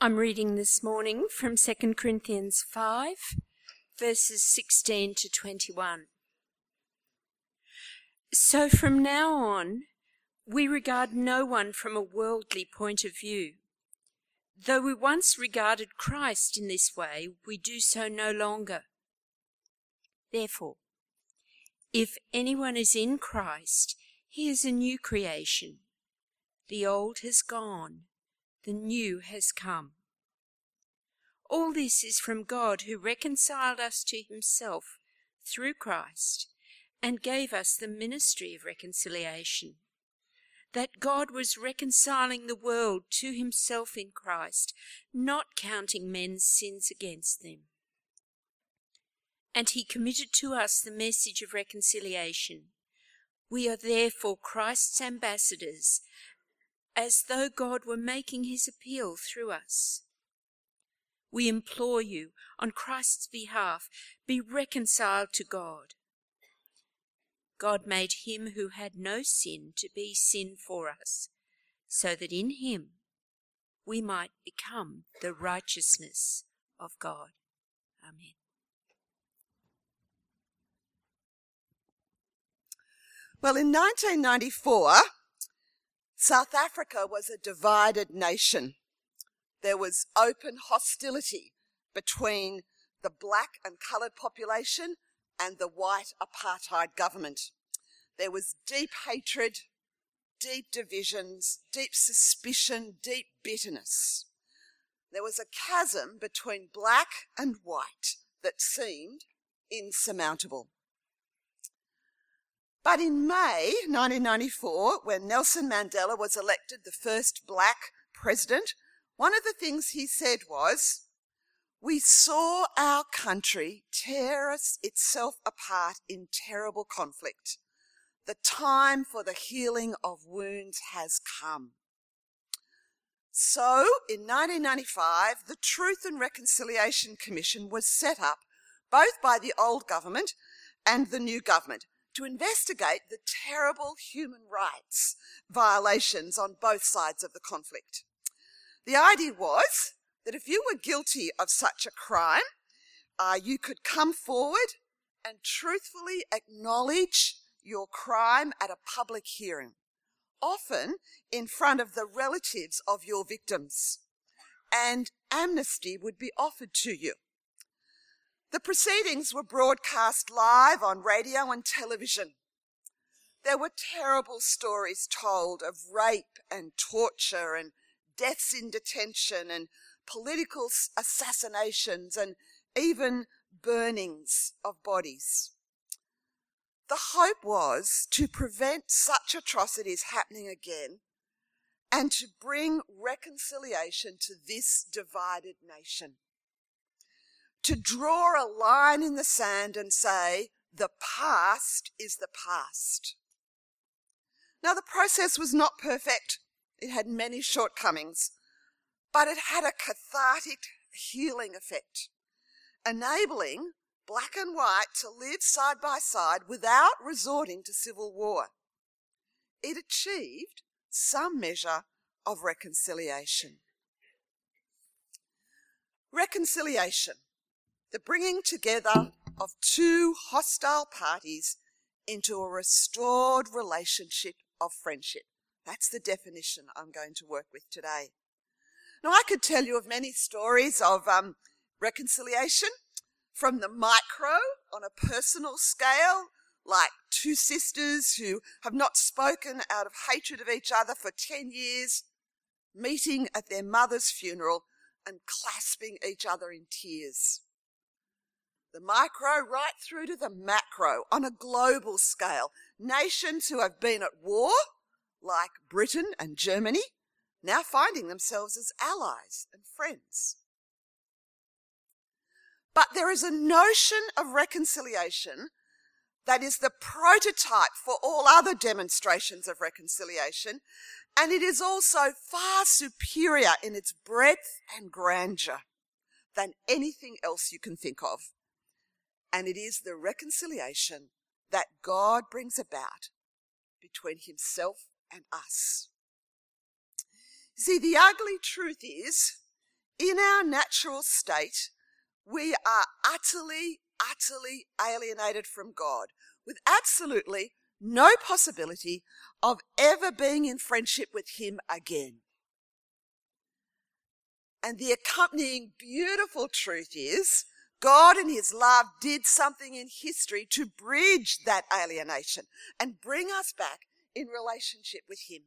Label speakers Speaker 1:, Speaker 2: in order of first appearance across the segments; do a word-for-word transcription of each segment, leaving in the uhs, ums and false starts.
Speaker 1: I'm reading this morning from Second Corinthians five, verses sixteen to twenty-one. So from now on, we regard no one from a worldly point of view. Though we once regarded Christ in this way, we do so no longer. Therefore, if anyone is in Christ, he is a new creation. The old has gone, the new has come. All this is from God, who reconciled us to himself through Christ and gave us the ministry of reconciliation. That God was reconciling the world to himself in Christ, not counting men's sins against them. And he committed to us the message of reconciliation. We are therefore Christ's ambassadors, as though God were making his appeal through us. We implore you, on Christ's behalf, be reconciled to God. God made him who had no sin to be sin for us, so that in him we might become the righteousness of God. Amen.
Speaker 2: Well, in nineteen ninety-four, South Africa was a divided nation. There was open hostility between the black and coloured population and the white apartheid government. There was deep hatred, deep divisions, deep suspicion, deep bitterness. There was a chasm between black and white that seemed insurmountable. But in May nineteen ninety-four, when Nelson Mandela was elected the first black president, one of the things he said was, "We saw our country tear itself apart in terrible conflict. The time for the healing of wounds has come." So, in nineteen ninety-five, the Truth and Reconciliation Commission was set up, both by the old government and the new government, to investigate the terrible human rights violations on both sides of the conflict. The idea was that if you were guilty of such a crime, uh, you could come forward and truthfully acknowledge your crime at a public hearing, often in front of the relatives of your victims, and amnesty would be offered to you. The proceedings were broadcast live on radio and television. There were terrible stories told of rape and torture and deaths in detention and political assassinations and even burnings of bodies. The hope was to prevent such atrocities happening again and to bring reconciliation to this divided nation. To draw a line in the sand and say, the past is the past. Now, the process was not perfect. It had many shortcomings, but it had a cathartic healing effect, enabling black and white to live side by side without resorting to civil war. It achieved some measure of reconciliation. Reconciliation, the bringing together of two hostile parties into a restored relationship of friendship. That's the definition I'm going to work with today. Now, I could tell you of many stories of um, reconciliation, from the micro on a personal scale, like two sisters who have not spoken out of hatred of each other for ten years, meeting at their mother's funeral and clasping each other in tears. The micro right through to the macro on a global scale. Nations who have been at war, like Britain and Germany, now finding themselves as allies and friends. But there is a notion of reconciliation that is the prototype for all other demonstrations of reconciliation, and it is also far superior in its breadth and grandeur than anything else you can think of. And it is the reconciliation that God brings about between himself and us. See, the ugly truth is, In our natural state, we are utterly, utterly alienated from God, with absolutely no possibility of ever being in friendship with him again. And the accompanying beautiful truth is, God in his love did something in history to bridge that alienation and bring us back in relationship with him.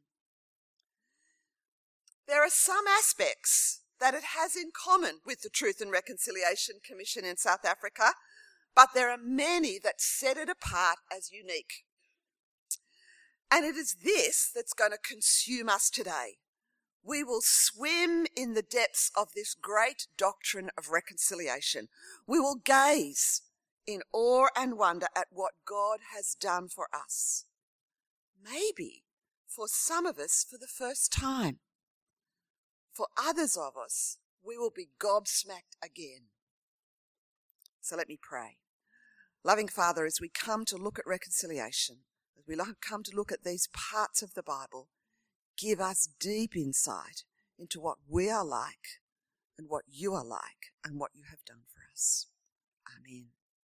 Speaker 2: There are some aspects that it has in common with the Truth and Reconciliation Commission in South Africa, but there are many that set it apart as unique. And it is this that's going to consume us today. We will swim in the depths of this great doctrine of reconciliation. We will gaze in awe and wonder at what God has done for us. Maybe for some of us for the first time. For others of us, we will be gobsmacked again. So let me pray. Loving Father, as we come to look at reconciliation, as we come to look at these parts of the Bible, give us deep insight into what we are like and what you are like and what you have done for us. Amen.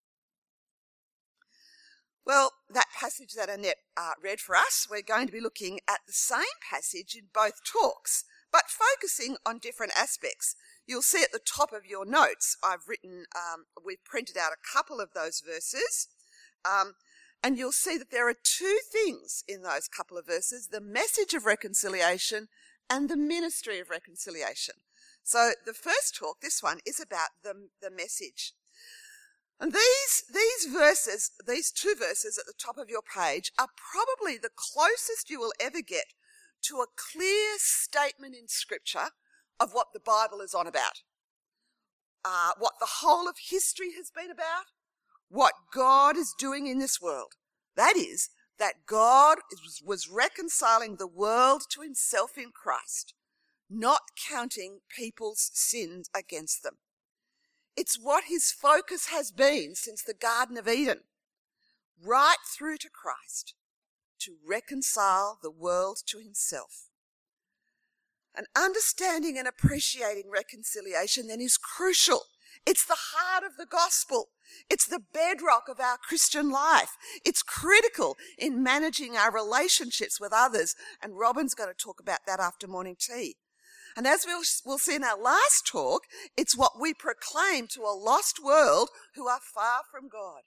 Speaker 2: Well, that passage that Annette uh, read for us, we're going to be looking at the same passage in both talks, but focusing on different aspects. You'll see at the top of your notes, I've written, um, we've printed out a couple of those verses, um, and you'll see that there are two things in those couple of verses, the message of reconciliation and the ministry of reconciliation. So the first talk, this one, is about the, the message. And these, these verses, these two verses at the top of your page are probably the closest you will ever get to a clear statement in Scripture of what the Bible is on about, uh, what the whole of history has been about, what God is doing in this world. That is, that God is, was reconciling the world to himself in Christ, not counting people's sins against them. It's what his focus has been since the Garden of Eden, right through to Christ, to reconcile the world to himself. And understanding and appreciating reconciliation then is crucial. It's the heart of the gospel. It's the bedrock of our Christian life. It's critical in managing our relationships with others. And Robin's going to talk about that after morning tea. And as we'll, we'll see in our last talk, it's what we proclaim to a lost world who are far from God.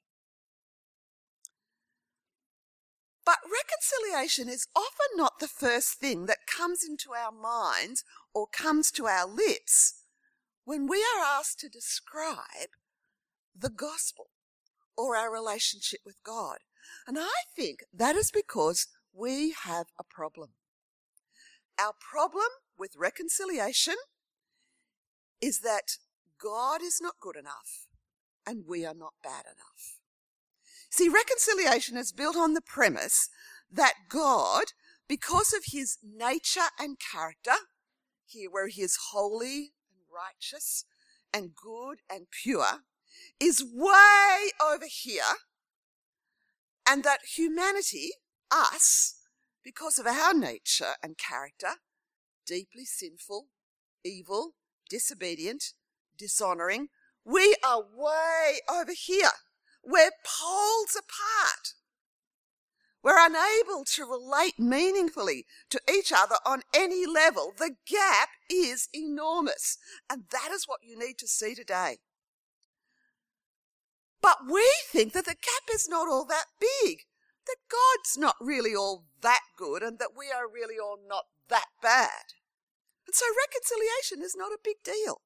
Speaker 2: But reconciliation is often not the first thing that comes into our minds or comes to our lips when we are asked to describe the gospel or our relationship with God. And I think that is because we have a problem. Our problem with reconciliation is that God is not good enough and we are not bad enough. See, reconciliation is built on the premise that God, because of his nature and character, here where he is holy and righteous and good and pure, is way over here, and that humanity, us, because of our nature and character, deeply sinful, evil, disobedient, dishonouring, we are way over here. We're poles apart. We're unable to relate meaningfully to each other on any level. The gap is enormous, and that is what you need to see today. But we think that the gap is not all that big, that God's not really all that good, and that we are really all not that bad. And so reconciliation is not a big deal.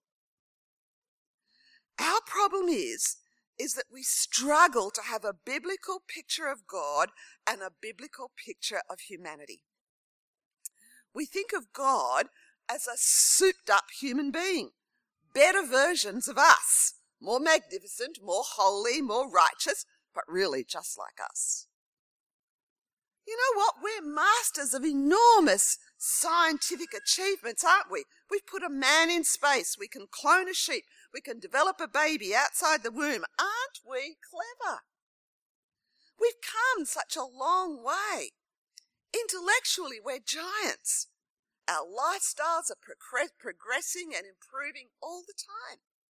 Speaker 2: Our problem is, is that we struggle to have a biblical picture of God and a biblical picture of humanity. We think of God as a souped-up human being, better versions of us, more magnificent, more holy, more righteous, but really just like us. You know what? We're masters of enormous scientific achievements, aren't we? We've put a man in space. We can clone a sheep. We can develop a baby outside the womb. Aren't we clever? We've come such a long way. Intellectually, we're giants. Our lifestyles are progress- progressing and improving all the time.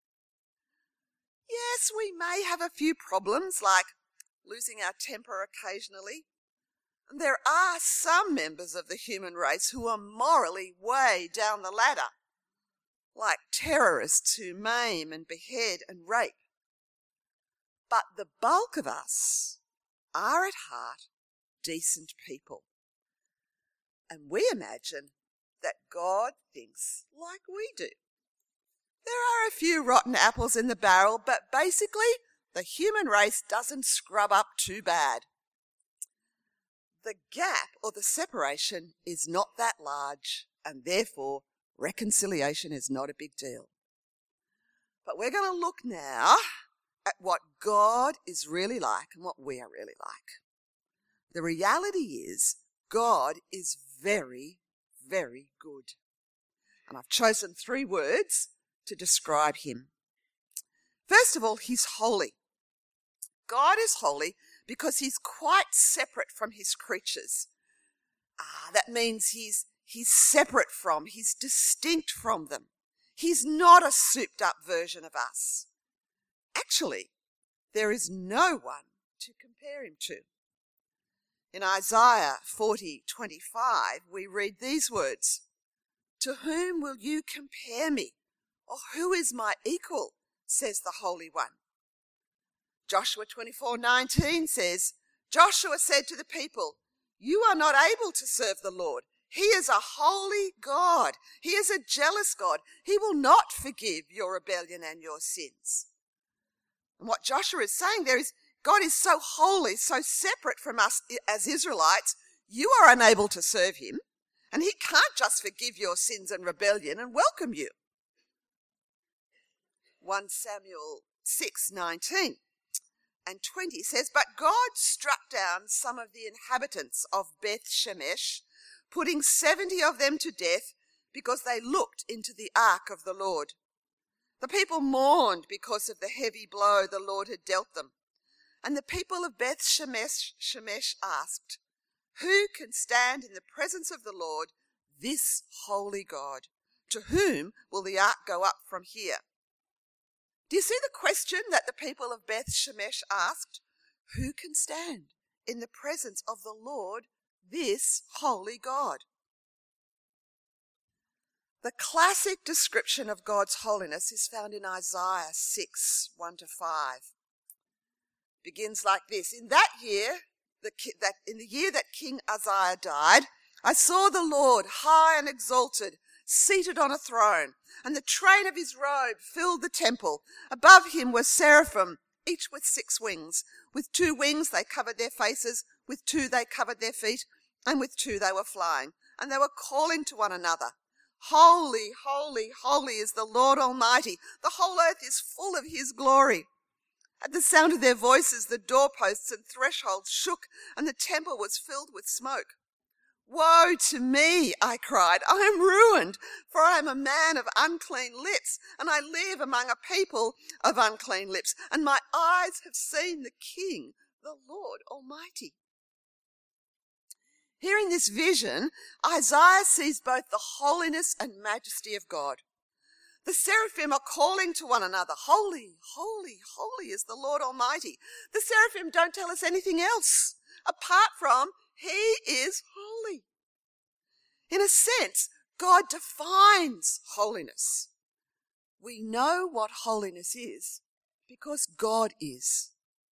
Speaker 2: Yes, we may have a few problems like losing our temper occasionally. And there are some members of the human race who are morally way down the ladder, like terrorists who maim and behead and rape. But the bulk of us are at heart decent people. And we imagine that God thinks like we do. There are a few rotten apples in the barrel, but basically the human race doesn't scrub up too bad. The gap or the separation is not that large, and therefore reconciliation is not a big deal. But we're going to look now at what God is really like and what we are really like. The reality is God is very, very good. And I've chosen three words to describe him. First of all, he's holy. God is holy because he's quite separate from his creatures. Ah, that means he's, he's separate from, he's distinct from them. He's not a souped up version of us. Actually, there is no one to compare him to. In Isaiah forty twenty-five, we read these words, "To whom will you compare me? Or who is my equal? Says the Holy One." Joshua twenty-four nineteen says, "Joshua said to the people, you are not able to serve the Lord. He is a holy God. He is a jealous God. He will not forgive your rebellion and your sins." And what Joshua is saying there is, God is so holy, so separate from us as Israelites, you are unable to serve him, and he can't just forgive your sins and rebellion and welcome you. First Samuel six nineteen and twenty says, "But God struck down some of the inhabitants of Beth Shemesh, putting seventy of them to death because they looked into the ark of the Lord. The people mourned because of the heavy blow the Lord had dealt them. And the people of Beth Shemesh, Shemesh asked, 'Who can stand in the presence of the Lord, this holy God? To whom will the ark go up from here?'" Do you see the question that the people of Beth Shemesh asked? Who can stand in the presence of the Lord, this holy God? The classic description of God's holiness is found in Isaiah six, one to five. It begins like this: "In that year, the, that in the year that King Uzziah died, I saw the Lord high and exalted, seated on a throne, and the train of his robe filled the temple. Above him were seraphim, each with six wings. With two wings they covered their faces, with two they covered their feet, and with two they were flying. And they were calling to one another, 'Holy, holy, holy is the Lord Almighty. The whole earth is full of his glory.' At the sound of their voices, the doorposts and thresholds shook, and the temple was filled with smoke. 'Woe to me,' I cried, 'I am ruined, for I am a man of unclean lips, and I live among a people of unclean lips, and my eyes have seen the King, the Lord Almighty.'" Here in this vision, Isaiah sees both the holiness and majesty of God. The seraphim are calling to one another, "Holy, holy, holy is the Lord Almighty." The seraphim don't tell us anything else apart from he is holy. In a sense, God defines holiness. We know what holiness is because God is.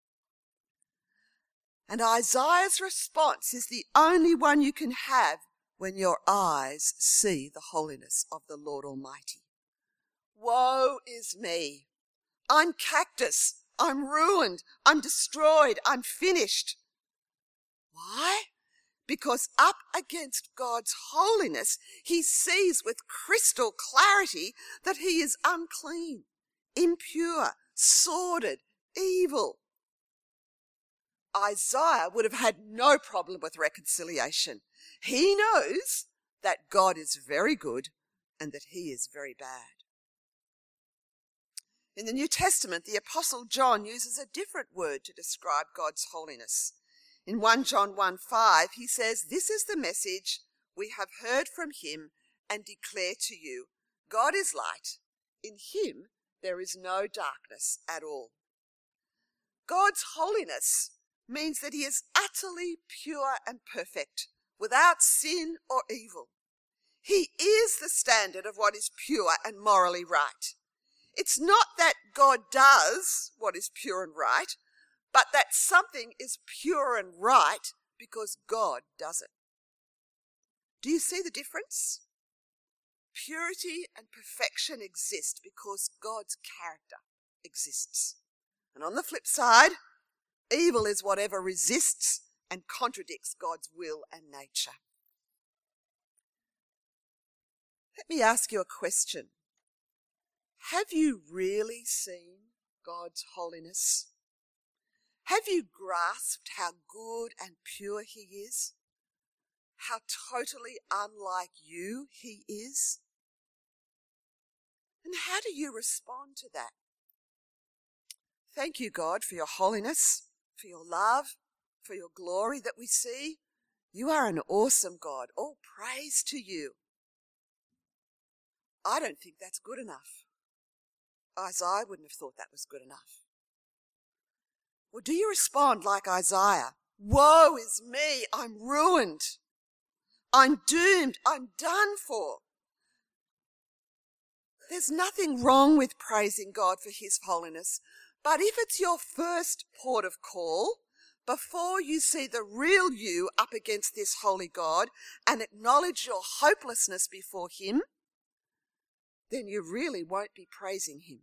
Speaker 2: And Isaiah's response is the only one you can have when your eyes see the holiness of the Lord Almighty. Woe is me. I'm cactus. I'm ruined. I'm destroyed. I'm finished. Why? Because up against God's holiness, he sees with crystal clarity that he is unclean, impure, sordid, evil. Isaiah would have had no problem with reconciliation. He knows that God is very good and that he is very bad. In the New Testament, the Apostle John uses a different word to describe God's holiness. In First John one five, he says, "This is the message we have heard from him and declare to you, God is light. In him there is no darkness at all. God's holiness means that he is utterly pure and perfect, without sin or evil. He is the standard of what is pure and morally right. It's not that God does what is pure and right, but that something is pure and right because God does it. Do you see the difference? Purity and perfection exist because God's character exists. And on the flip side, evil is whatever resists and contradicts God's will and nature. Let me ask you a question. Have you really seen God's holiness? Have you grasped how good and pure he is? How totally unlike you he is? And how do you respond to that? Thank you, God, for your holiness, for your love, for your glory that we see. You are an awesome God. All praise to you. I don't think that's good enough. Isaiah wouldn't have thought that was good enough. Well, do you respond like Isaiah? Woe is me, I'm ruined. I'm doomed, I'm done for. There's nothing wrong with praising God for his holiness, but if it's your first port of call, before you see the real you up against this holy God and acknowledge your hopelessness before him, then you really won't be praising him.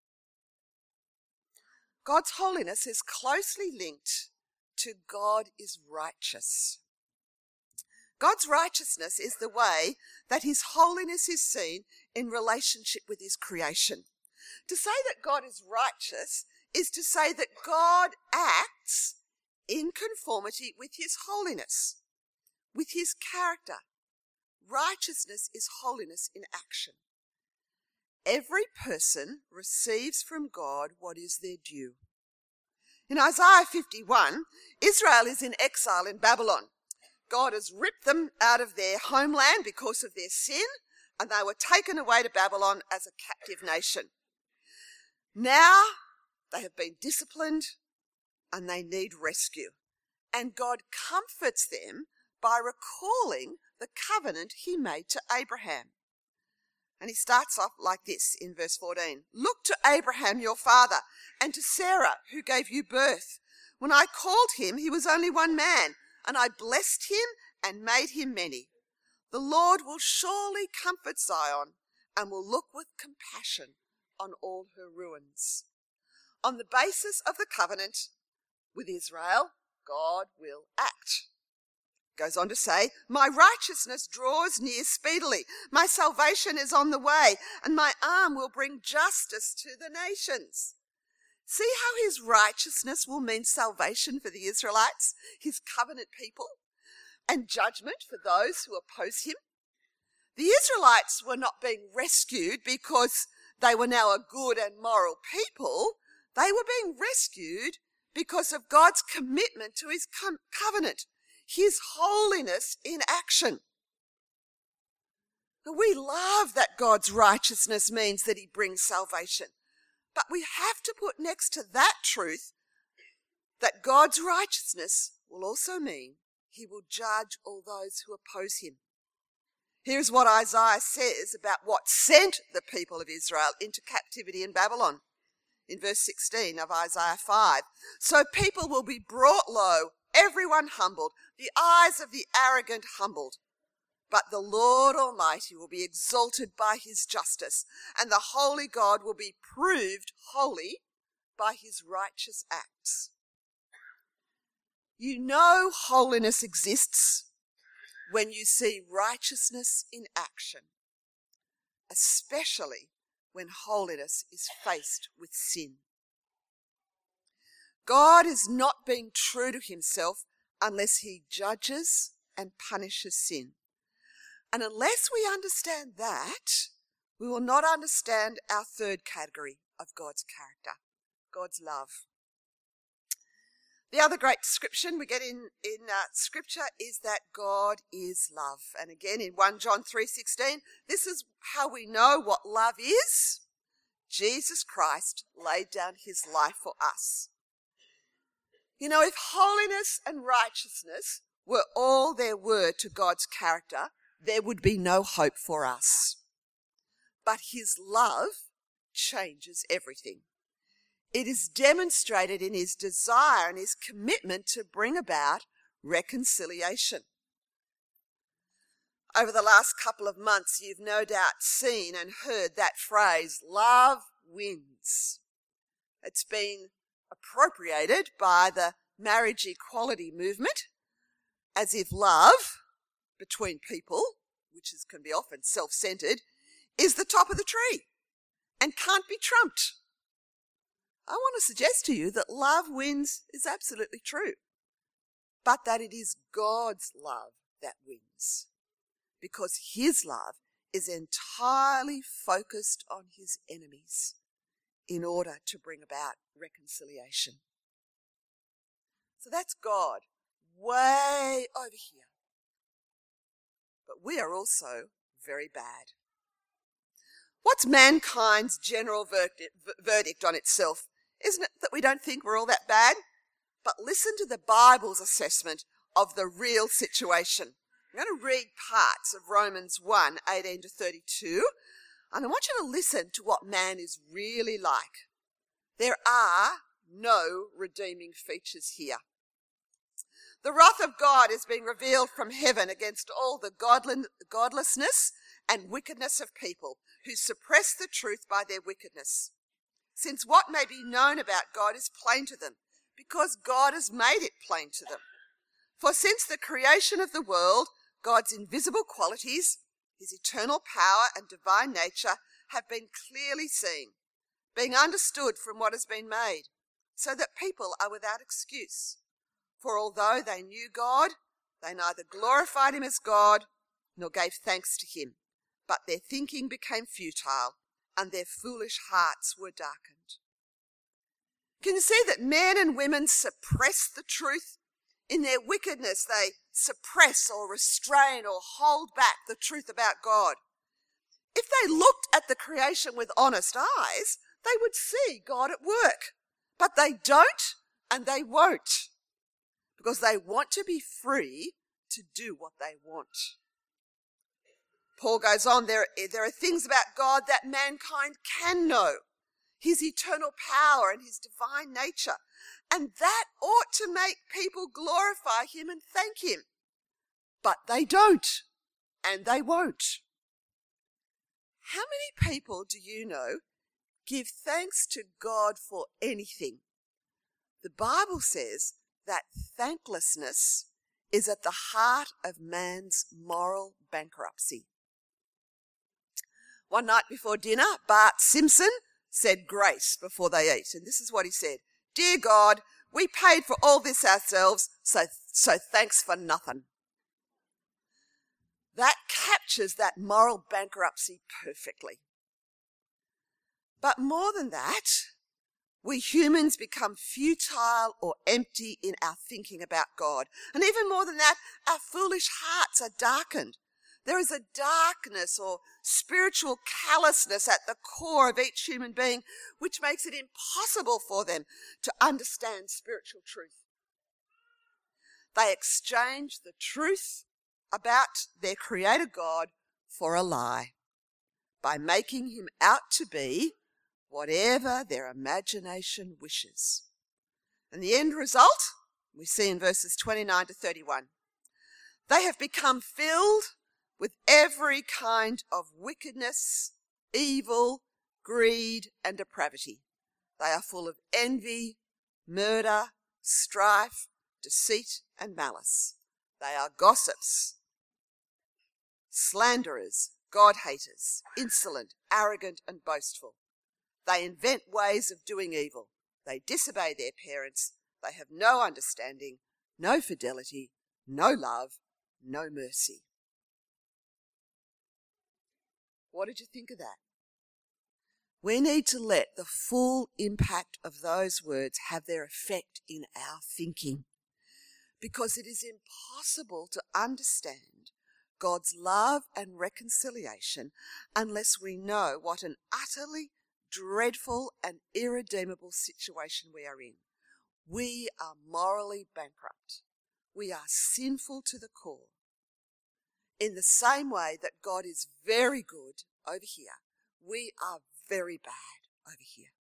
Speaker 2: God's holiness is closely linked to God is righteous. God's righteousness is the way that his holiness is seen in relationship with his creation. To say that God is righteous is to say that God acts in conformity with his holiness, with his character. Righteousness is holiness in action. Every person receives from God what is their due. In Isaiah fifty-one, Israel is in exile in Babylon. God has ripped them out of their homeland because of their sin, and they were taken away to Babylon as a captive nation. Now they have been disciplined and they need rescue. And God comforts them by recalling the covenant he made to Abraham. And he starts off like this in verse fourteen. Look to Abraham your father and to Sarah who gave you birth. When I called him, he was only one man, and I blessed him and made him many. The Lord will surely comfort Zion and will look with compassion on all her ruins. On the basis of the covenant with Israel, God will act. Goes on to say, my righteousness draws near speedily. My salvation is on the way, and my arm will bring justice to the nations. See how his righteousness will mean salvation for the Israelites, his covenant people, and judgment for those who oppose him. The Israelites were not being rescued because they were now a good and moral people. They were being rescued because of God's commitment to his com- covenant, his holiness in action. We love that God's righteousness means that he brings salvation. But we have to put next to that truth that God's righteousness will also mean he will judge all those who oppose him. Here's what Isaiah says about what sent the people of Israel into captivity in Babylon. In verse sixteen of Isaiah five, so people will be brought low, everyone humbled, the eyes of the arrogant humbled. But the Lord Almighty will be exalted by his justice, and the holy God will be proved holy by his righteous acts. You know holiness exists when you see righteousness in action, especially when holiness is faced with sin. God is not being true to himself unless he judges and punishes sin. And unless we understand that, we will not understand our third category of God's character, God's love. The other great description we get in, in uh, Scripture is that God is love. And again in First John three sixteen, this is how we know what love is. Jesus Christ laid down his life for us. You know, if holiness and righteousness were all there were to God's character, there would be no hope for us. But his love changes everything. It is demonstrated in his desire and his commitment to bring about reconciliation. Over the last couple of months, you've no doubt seen and heard that phrase, love wins. It's been appropriated by the marriage equality movement as if love between people, which is, can be often self-centered, is the top of the tree and can't be trumped. I want to suggest to you that love wins is absolutely true, but that it is God's love that wins, because his love is entirely focused on his enemies in order to bring about reconciliation. So that's God way over here. But we are also very bad. What's mankind's general verdict on itself? Isn't it that we don't think we're all that bad? But listen to the Bible's assessment of the real situation. I'm going to read parts of Romans one, eighteen to thirty-two, and I want you to listen to what man is really like. There are no redeeming features here. The wrath of God is being revealed from heaven against all the godlessness and wickedness of people who suppress the truth by their wickedness. Since what may be known about God is plain to them, because God has made it plain to them. For since the creation of the world, God's invisible qualities, his eternal power and divine nature have been clearly seen, being understood from what has been made, so that people are without excuse. For although they knew God, they neither glorified him as God nor gave thanks to him, but their thinking became futile and their foolish hearts were darkened. Can you see that men and women suppress the truth? In their wickedness, they suppress or restrain or hold back the truth about God. If they looked at the creation with honest eyes, they would see God at work. But they don't and they won't, because they want to be free to do what they want. Paul goes on, there, there are things about God that mankind can know, his eternal power and his divine nature, and that ought to make people glorify him and thank him. But they don't, and they won't. How many people do you know give thanks to God for anything? The Bible says that thanklessness is at the heart of man's moral bankruptcy. One night before dinner, Bart Simpson said grace before they ate. And this is what he said: "Dear God, we paid for all this ourselves, so, so thanks for nothing." That captures that moral bankruptcy perfectly. But more than that, we humans become futile or empty in our thinking about God. And even more than that, our foolish hearts are darkened. There is a darkness or spiritual callousness at the core of each human being, which makes it impossible for them to understand spiritual truth. They exchange the truth about their Creator God for a lie by making him out to be whatever their imagination wishes. And the end result, we see in verses twenty-nine to thirty-one. They have become filled with every kind of wickedness, evil, greed, and depravity. They are full of envy, murder, strife, deceit, and malice. They are gossips, slanderers, God-haters, insolent, arrogant, and boastful. They invent ways of doing evil. They disobey their parents. They have no understanding, no fidelity, no love, no mercy. What did you think of that? We need to let the full impact of those words have their effect in our thinking, because it is impossible to understand God's love and reconciliation unless we know what an utterly dreadful and irredeemable situation we are in. We are morally bankrupt. We are sinful to the core. In the same way that God is very good over here, we are very bad over here.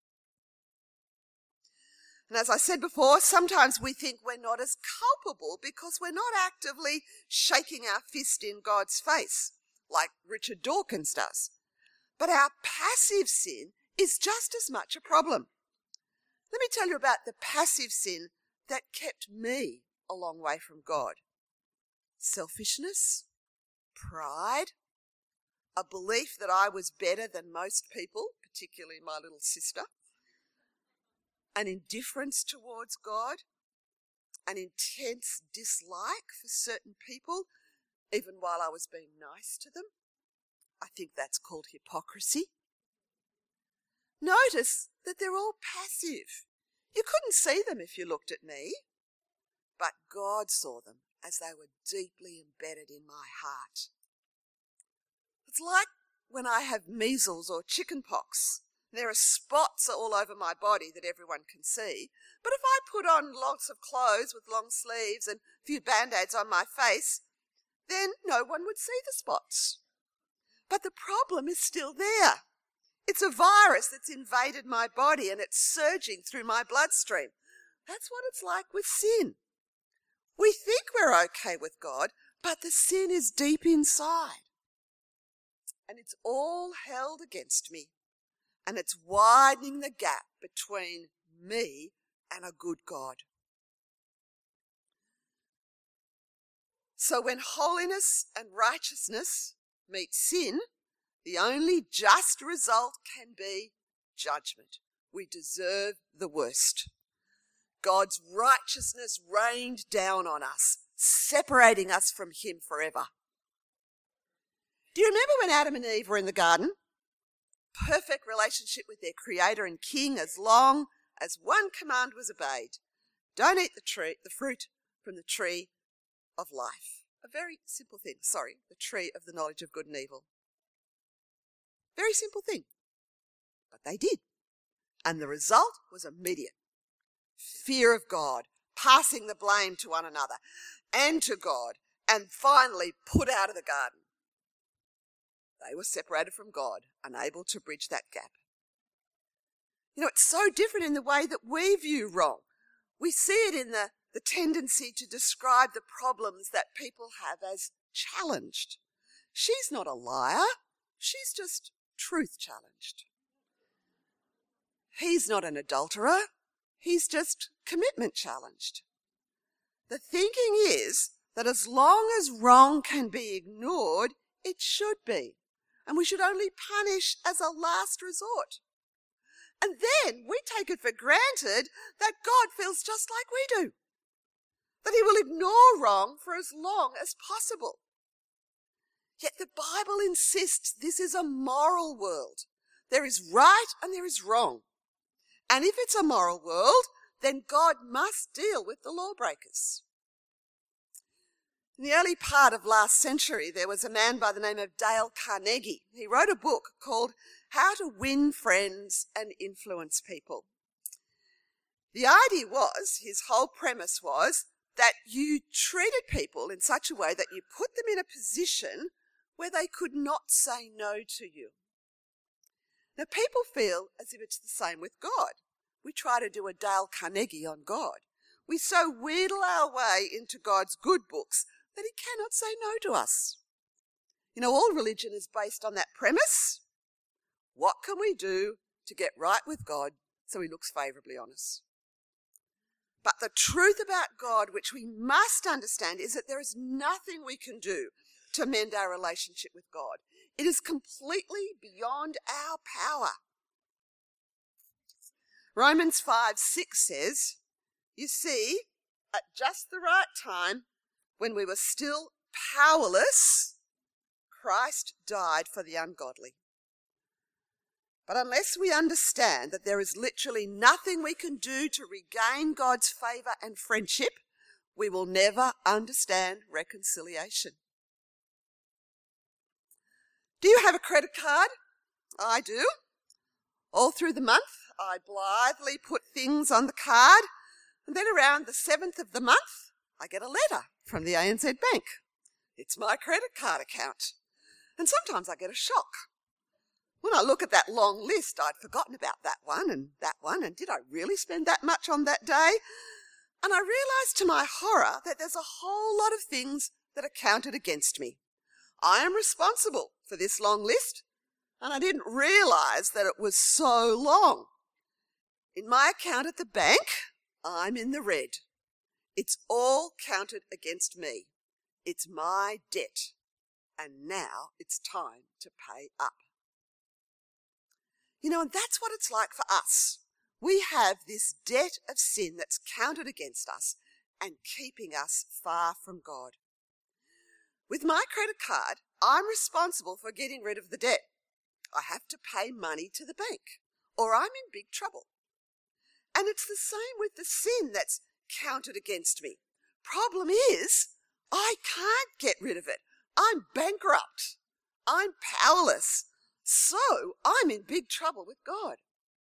Speaker 2: And as I said before, sometimes we think we're not as culpable because we're not actively shaking our fist in God's face like Richard Dawkins does. But our passive sin is just as much a problem. Let me tell you about the passive sin that kept me a long way from God. Selfishness, pride, a belief that I was better than most people, particularly my little sister, an indifference towards God, an intense dislike for certain people, even while I was being nice to them. I think that's called hypocrisy. Notice that they're all passive. You couldn't see them if you looked at me, but God saw them as they were deeply embedded in my heart. It's like when I have measles or chickenpox. There are spots all over my body that everyone can see, but if I put on lots of clothes with long sleeves and a few band-aids on my face, then no one would see the spots. But the problem is still there. It's a virus that's invaded my body and it's surging through my bloodstream. That's what it's like with sin. We think we're okay with God, but the sin is deep inside. And it's all held against me. And it's widening the gap between me and a good God. So when holiness and righteousness meet sin, the only just result can be judgment. We deserve the worst. God's righteousness rained down on us, separating us from him forever. Do you remember when Adam and Eve were in the garden? Perfect relationship with their Creator and King as long as one command was obeyed. Don't eat the tree, the fruit from the tree of life. A very simple thing, sorry, the tree of the knowledge of good and evil. Very simple thing. But they did. And the result was immediate. Fear of God, passing the blame to one another and to God, and finally put out of the garden. They were separated from God, unable to bridge that gap. You know, it's so different in the way that we view wrong. We see it in the, the tendency to describe the problems that people have as challenged. She's not a liar. She's just truth challenged. He's not an adulterer. He's just commitment challenged. The thinking is that as long as wrong can be ignored, it should be. And we should only punish as a last resort. And then we take it for granted that God feels just like we do. That he will ignore wrong for as long as possible. Yet the Bible insists this is a moral world. There is right and there is wrong. And if it's a moral world, then God must deal with the lawbreakers. In the early part of last century, there was a man by the name of Dale Carnegie. He wrote a book called How to Win Friends and Influence People. The idea was, his whole premise was, that you treated people in such a way that you put them in a position where they could not say no to you. Now, people feel as if it's the same with God. We try to do a Dale Carnegie on God. We so wheedle our way into God's good books that he cannot say no to us. You know, all religion is based on that premise. What can we do to get right with God so he looks favourably on us? But the truth about God, which we must understand, is that there is nothing we can do to mend our relationship with God. It is completely beyond our power. Romans five six says, you see, at just the right time, when we were still powerless, Christ died for the ungodly. But unless we understand that there is literally nothing we can do to regain God's favour and friendship, we will never understand reconciliation. Do you have a credit card? I do. All through the month, I blithely put things on the card, and then around the seventh of the month, I get a letter from the A N Z Bank. It's my credit card account. And sometimes I get a shock. When I look at that long list, I'd forgotten about that one and that one, and did I really spend that much on that day? And I realised to my horror that there's a whole lot of things that are counted against me. I am responsible for this long list, and I didn't realise that it was so long. In my account at the bank, I'm in the red. It's all counted against me. It's my debt, and now it's time to pay up. You know, and that's what it's like for us. We have this debt of sin that's counted against us and keeping us far from God. With my credit card, I'm responsible for getting rid of the debt. I have to pay money to the bank, or I'm in big trouble. And it's the same with the sin that's counted against me. Problem is, I can't get rid of it. I'm bankrupt. I'm powerless. So I'm in big trouble with God.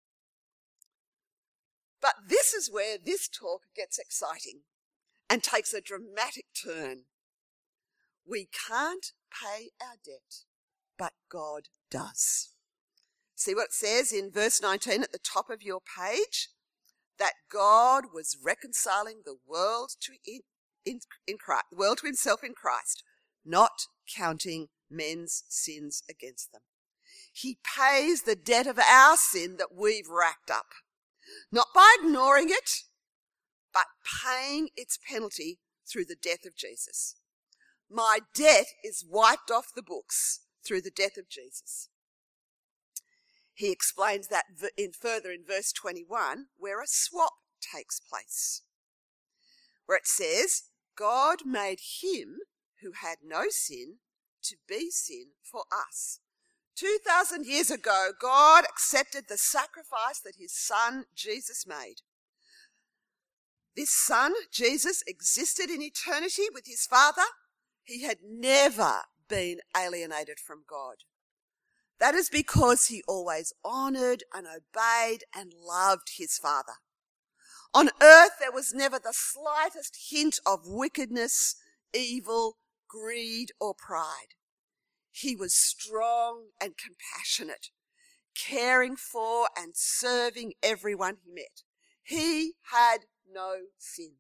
Speaker 2: But this is where this talk gets exciting and takes a dramatic turn. We can't pay our debt, but God does. See what it says in verse nineteen at the top of your page? That God was reconciling the world to in, in, in Christ, the world to himself in Christ, not counting men's sins against them. He pays the debt of our sin that we've racked up, not by ignoring it, but paying its penalty through the death of Jesus. My debt is wiped off the books through the death of Jesus. He explains that in further in verse twenty-one, where a swap takes place, where it says, God made him who had no sin to be sin for us. Two thousand years ago, God accepted the sacrifice that his son Jesus made. This son, Jesus, existed in eternity with his Father. He had never been alienated from God. That is because he always honoured and obeyed and loved his Father. On earth, there was never the slightest hint of wickedness, evil, greed, or pride. He was strong and compassionate, caring for and serving everyone he met. He had no sin.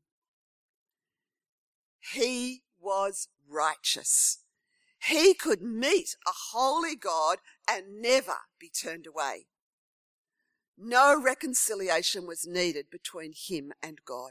Speaker 2: He was righteous. He could meet a holy God and never be turned away. No reconciliation was needed between him and God.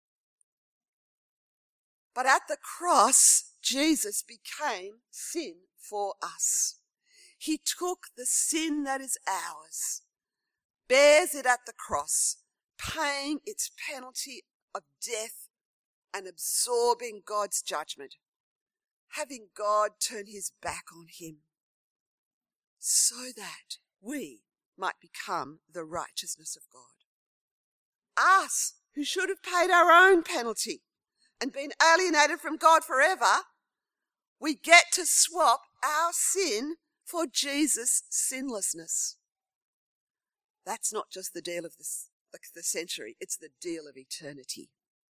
Speaker 2: But at the cross, Jesus became sin for us. He took the sin that is ours, bears it at the cross, paying its penalty of death and absorbing God's judgment, having God turn his back on him, so that we might become the righteousness of God. Us, who should have paid our own penalty and been alienated from God forever, we get to swap our sin for Jesus' sinlessness. That's not just the deal of this, the century, it's the deal of eternity.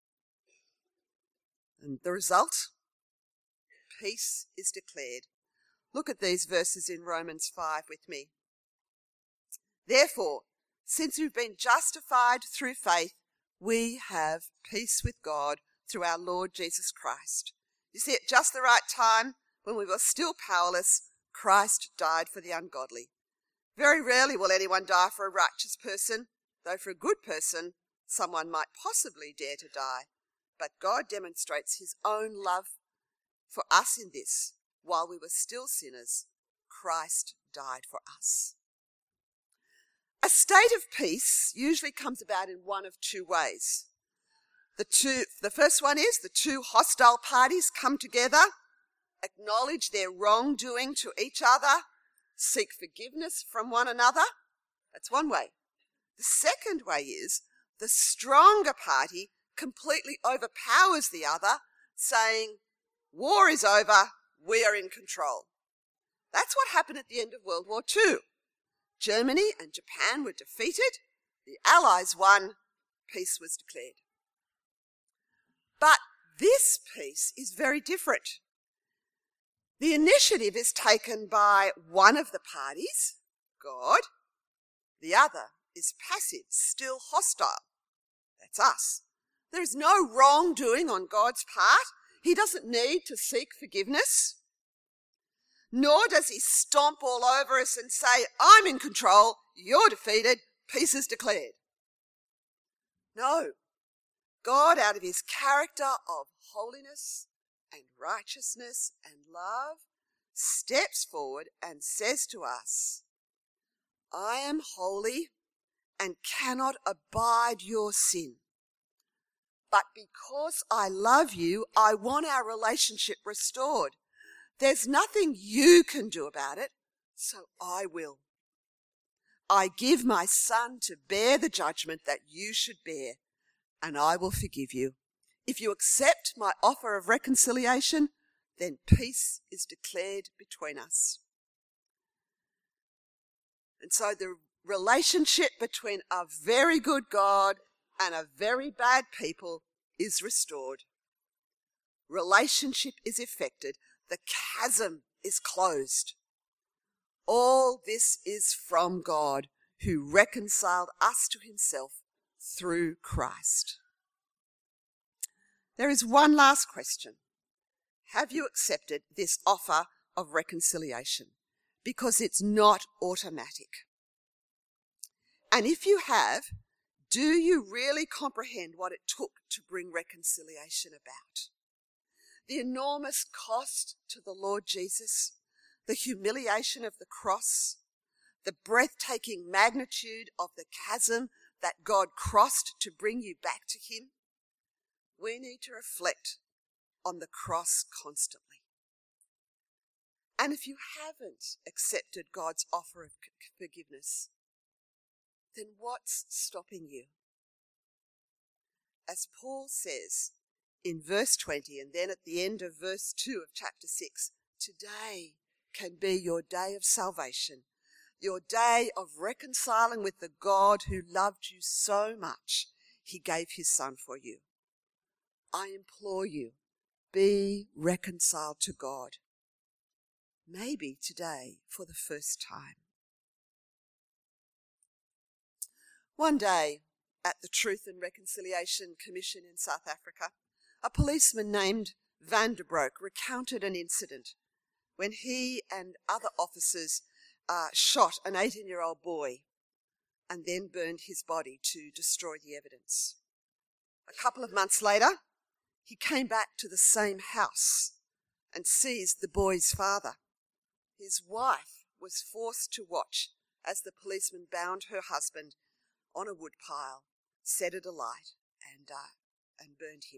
Speaker 2: And the result? Peace is declared. Look at these verses in Romans five with me. Therefore, since we've been justified through faith, we have peace with God through our Lord Jesus Christ. You see, at just the right time, when we were still powerless, Christ died for the ungodly. Very rarely will anyone die for a righteous person, though for a good person, someone might possibly dare to die. But God demonstrates his own love for us in this. While we were still sinners, Christ died for us. A state of peace usually comes about in one of two ways. The two, the first one is the two hostile parties come together, acknowledge their wrongdoing to each other, seek forgiveness from one another, That's one way. The second way is the stronger party completely overpowers the other, saying, war is over, we are in control. That's what happened at the end of World War Two. Germany and Japan were defeated, the Allies won, peace was declared. But this peace is very different. The initiative is taken by one of the parties, God. The other is passive, still hostile. That's us. There is no wrongdoing on God's part. He doesn't need to seek forgiveness. Nor does he stomp all over us and say, I'm in control, you're defeated, peace is declared. No. God, out of his character of holiness and righteousness and love, steps forward and says to us, I am holy and cannot abide your sin. But because I love you, I want our relationship restored. There's nothing you can do about it, so I will. I give my son to bear the judgment that you should bear, and I will forgive you. If you accept my offer of reconciliation, then peace is declared between us. And so the relationship between a very good God and a very bad people is restored. Relationship is effected. The chasm is closed. All this is from God, who reconciled us to himself through Christ. There is one last question. Have you accepted this offer of reconciliation? Because it's not automatic. And if you have, do you really comprehend what it took to bring reconciliation about? The enormous cost to the Lord Jesus, the humiliation of the cross, the breathtaking magnitude of the chasm that God crossed to bring you back to him. We need to reflect on the cross constantly. And if you haven't accepted God's offer of forgiveness, then what's stopping you? As Paul says in verse twenty, and then at the end of verse two of chapter six, today can be your day of salvation, your day of reconciling with the God who loved you so much, he gave his son for you. I implore you, be reconciled to God. Maybe today for the first time. One day at the Truth and Reconciliation Commission in South Africa, a policeman named Van der Broek recounted an incident when he and other officers uh, shot an eighteen-year-old boy and then burned his body to destroy the evidence. A couple of months later, he came back to the same house and seized the boy's father. His wife was forced to watch as the policeman bound her husband on a wood pile, set it alight, and, uh, and burned him.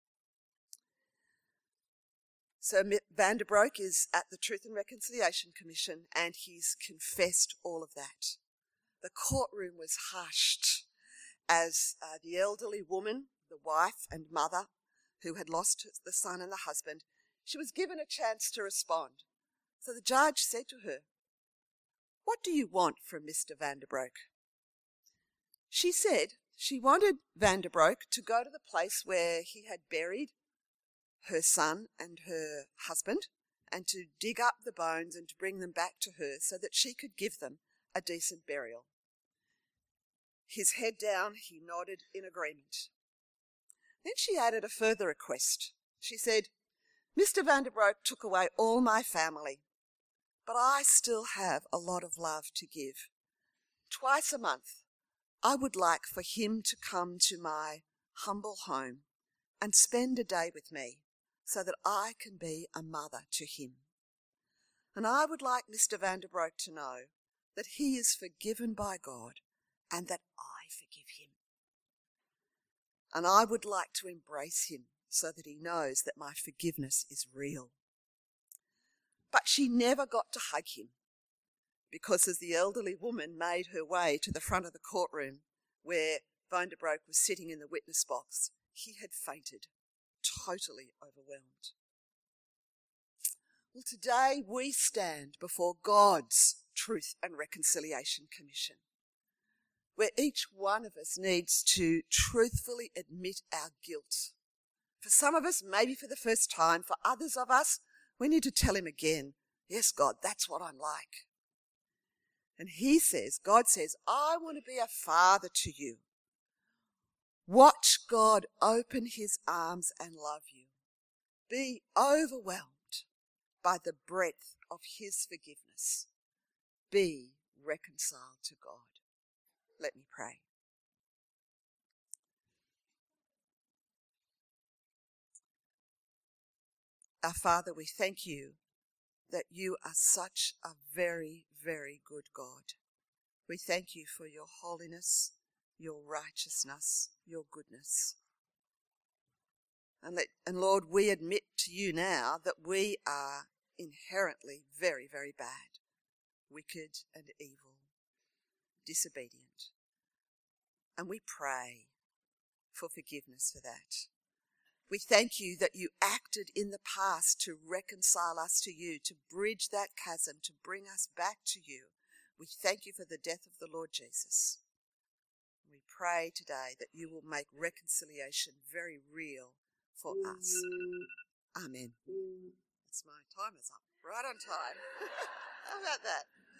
Speaker 2: So Van der Broek is at the Truth and Reconciliation Commission, and he's confessed all of that. The courtroom was hushed as uh, the elderly woman, the wife and mother, who had lost the son and the husband, she was given a chance to respond. So the judge said to her, "What do you want from Mister Van der Broek?" She said she wanted Van der Broek to go to the place where he had buried her son and her husband, and to dig up the bones and to bring them back to her so that she could give them a decent burial. His head down, he nodded in agreement. Then she added a further request. She said, "Mister Van der Broek took away all my family, but I still have a lot of love to give. Twice a month, I would like for him to come to my humble home and spend a day with me so that I can be a mother to him. And I would like Mister Van der Broek to know that he is forgiven by God and that I forgive him. And I would like to embrace him so that he knows that my forgiveness is real." But she never got to hug him because as the elderly woman made her way to the front of the courtroom where Van der Broek was sitting in the witness box, he had fainted, totally overwhelmed. Well, today we stand before God's Truth and Reconciliation Commission, where each one of us needs to truthfully admit our guilt. For some of us, maybe for the first time. For others of us, we need to tell him again, yes, God, that's what I'm like. And he says, God says, I want to be a father to you. Watch God open his arms and love you. Be overwhelmed by the breadth of his forgiveness. Be reconciled to God. Let me pray. Our Father, we thank you that you are such a very, very good God. We thank you for your holiness, your righteousness, your goodness. And, let, and Lord, we admit to you now that we are inherently very, very bad, wicked and evil, disobedient. And we pray for forgiveness for that. We thank you that you acted in the past to reconcile us to you, to bridge that chasm, to bring us back to you. We thank you for the death of the Lord Jesus. We pray today that you will make reconciliation very real for us. Amen. That's my timer's up. Right on time. How about that?